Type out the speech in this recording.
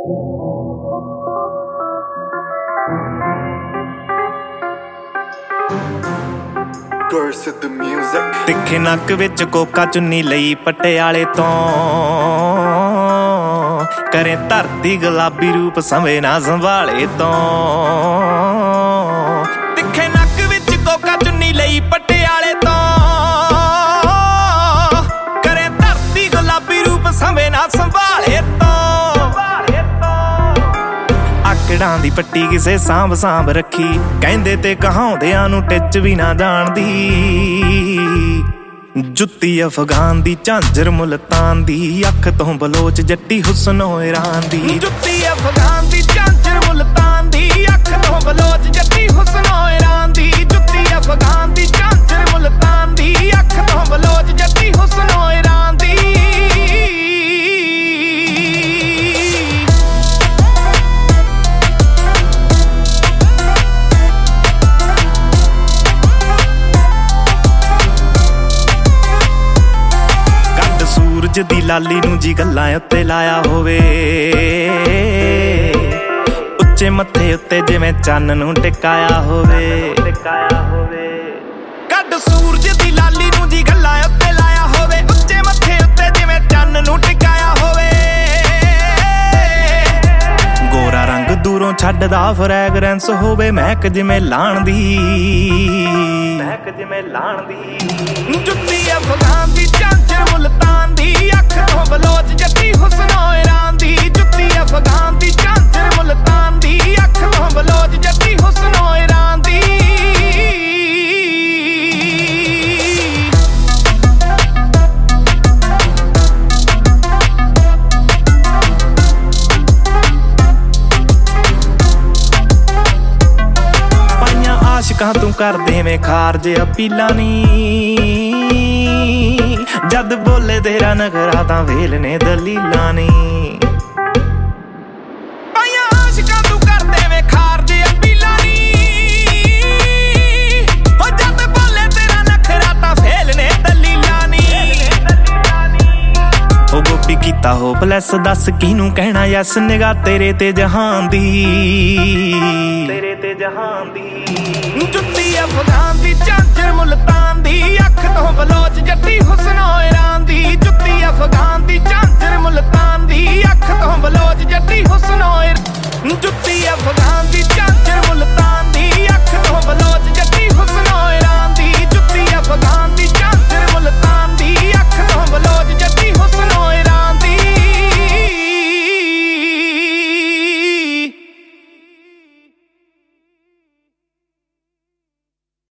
ਤਿੱਖੇ ਨੱਕ ਵਿੱਚ ਕੋਕਾ ਚੁੰਨੀ ਲਈ ਪਟਿਆਲੇ ਤੋਂ, ਕਰੇ ਧਰਤੀ ਗੁਲਾਬੀ ਰੂਪ ਸੰਵੇ ਨਾ ਸੰਭਾਲੇ ਤੋਂ। ਤਿੱਖੇ ਨੱਕ ਵਿੱਚ ਕੋਕਾ ਚੁੰਨੀ ਲਈ ਪਟਿਆਲੇ ਤੋਂ, ਕਰੇ ਧਰਤੀ ਗੁਲਾਬੀ ਰੂਪ ਸੰਵੇ ਨਾ ਸੰਭਾਲੇ ਤੋਂ। ਆਕੜਾਂ ਦੀ ਪੱਟੀ ਕਿਸੇ ਸਾਂਭ ਸਾਂਭ ਰੱਖੀ, ਕਹਿੰਦੇ ਤੇ ਕਹਾਉਂਦਿਆਂ ਨੂੰ ਟਿੱਚ ਵੀ ਨਾ ਜਾਣਦੀ। ਜੁੱਤੀ ਅਫਗਾਨ ਦੀ, ਝਾਂਜਰ ਮੁਲਤਾਨ ਦੀ, ਅੱਖ ਤੋਂ ਬਲੋਚ ਜੱਟੀ ਹੁਸਨੋ ਈਰਾਨ ਦੀ। ਜੁੱਤੀ ਅਫਗਾਨ ਦੀ, ਝਾਂਜਰ ਮੁਲਤਾਨ ਦੀ, ਅੱਖ ਤੋਂ ਬਲੋਚ ਜੱਟੀ ਹੁਸਨੋ ਈਰਾਨ ਦੀ। ਜੁੱਤੀ ਅਫਗਾਨ ਦੀ, ਝਾਂਜਰ ਮੁਲਤਾਨ ਦੀ, ਅੱਖ ਤੋਂ ਬਲੋਚ ਜੱਟੀ ਹੁਸਨੋ ਈਰਾਨ ਦੀ। ਸੂਰਜ ਦੀ ਲਾਲੀ ਨੂੰ ਜੀ ਗੱਲਾਂ ਉੱਤੇ ਲਾਇਆ ਹੋਵੇ, ਉੱਚੇ ਮੱਥੇ ਉੱਤੇ ਜਿਵੇਂ ਚੰਨ ਨੂੰ ਟਿਕਾਇਆ ਹੋਵੇ। ਕੱਢ ਸੂਰਜ ਦੀ ਲਾਲੀ ਨੂੰ ਜੀ ਗੱਲਾਂ ਉੱਤੇ ਲਾਇਆ ਹੋਵੇ, ਉੱਚੇ ਮੱਥੇ ਉੱਤੇ ਜਿਵੇਂ ਚੰਨ ਨੂੰ ਟਿਕਾਇਆ ਹੋਵੇ। ਗੋਰਾ ਰੰਗ ਦੂਰੋਂ ਛੱਡਦਾ ਫਰੈਗਰੈਂਸ ਹੋਵੇ, ਮਹਿਕ ਜਿਵੇਂ ਲਾਣ ਦੀ, ਮਹਿਕ ਜਿਵੇਂ ਲਾਣ ਦੀ। ਜੁੱਤੀ ਅਫਗਾਨ ਦੀ, ਝਾਂਜਰ ਮੁਲਤਾਨ ਦੀ, ਅੱਖ ਤੋਂ ਬਲੋਚ ਜੱਟੀ ਹੁਸਨੋ ਈਰਾਨ ਦੀ। ਜੁੱਤੀ ਅਫਗਾਨ ਦੀ, ਝਾਂਜਰ ਮੁਲਤਾਨ ਦੀ, ਅੱਖ ਤੋਂ ਬਲੋਚ ਜੱਟੀ ਹੁਸਨੋ ਈਰਾਨ ਦੀ। ਪਾਈਆਂ ਆਸ਼ਕਾਂ ਤੂੰ ਕਰ ਦੇਵੇਂ ਖਾਰਜ ਅਪੀਲਾਂ ਨੀ, ਜਦ ਬੋਲੇ ਤੇਰਾ ਨਖਰਾ ਤਾਂ ਵੇਲ ਨੇ ਦਲੀਲਾਂ ਨੀ। ਪਾਈਆਂ ਆਸ਼ਕਾਂ ਤੂੰ ਕਰ ਦੇਵੇਂ ਖਾਰਜ ਅਪੀਲਾਂ ਨੀ, ਹੋ ਜਦ ਬੋਲੇ ਤੇਰਾ ਨਖਰਾ ਤਾਂ ਵੇਲ ਨੇ ਦਲੀਲਾਂ ਨੀ। ਹੋ ਗੋਪੀ ਕੀਤਾ ਹੋਪਲੈਸ, ਦੱਸ ਕਿਹਨੂੰ ਕਹਿਣਾ ਯੈਸ, ਨਿਗਾਹ ਤੇਰੇ ਤੇ ਜਹਾਨ ਦੀ, ਤੇਰੇ ਤੇ ਜਹਾਨ ਦੀ। ਜੁੱਤੀ ਅਫਗਾਨ ਦੀ, ਝਾਂਜਰ ਮੁਲਤਾਨ ਦੀ, ਅੱਖ ਤੋਂ ਬਲੋਚ ਜੱਟੀ ਹੁਸਨੋ ਈਰਾਨ ਦੀ। ਜੁੱਤੀ ਅਫਗਾਨ ਦੀ,